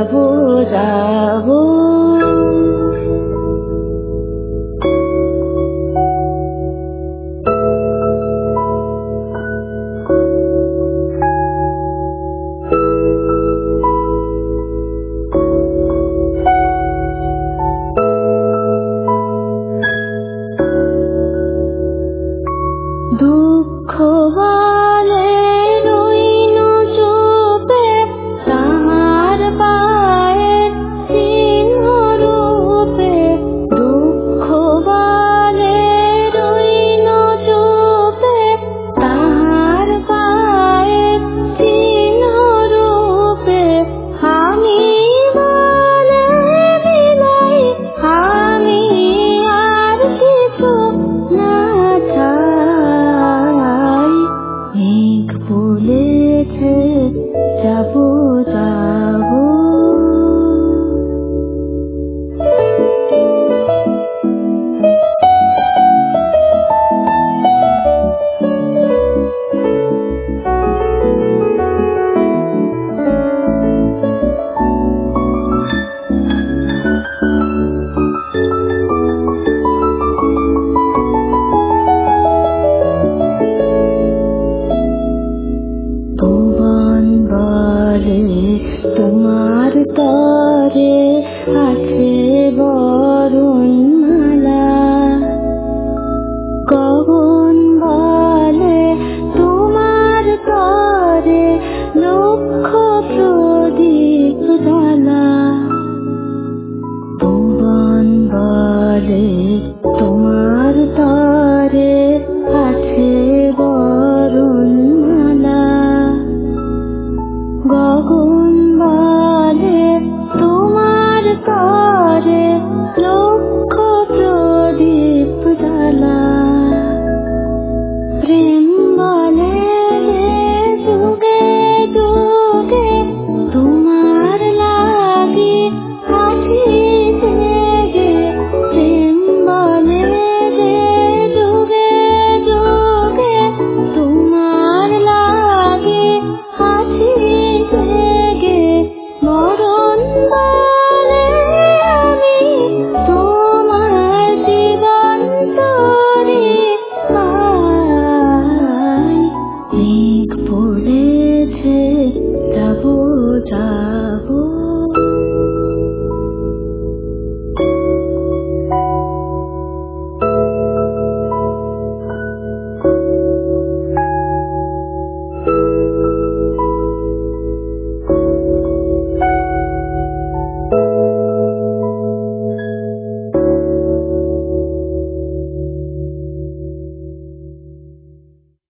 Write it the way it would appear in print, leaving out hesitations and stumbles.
যাবো যাবো। দুঃখ বলে রইল চুপে তাহার পায়ের চিহ্ন রূপে। দুঃখ বলে রইল চুপে তাহার পায়ের চিহ্ন রূপে। আমি বলে বিলাই আমি আর কিছু না চাই। মেঘ বলেছে যাবো যাবো। ভুবন বলে তোমার তরে আছে বরণমালা। গগন বলে তোমার তরে লক্ষ প্রদীপ জ্বালা। ভুবন বলে তোমার তরে আছে বরণমালা। গগন বলে তোমার তরে লক্ষ প্রদীপ জ্বালা। প্রেম বলে যুগে যুগে তোমার লাগি আছি জেগে। প্রেম বলে যুগে যুগে তোমার লাগি আছি জেগে। মরণ বলে আমি তোমার জীবন তরে পাই। মেঘ বলেছে যাবো যাবো।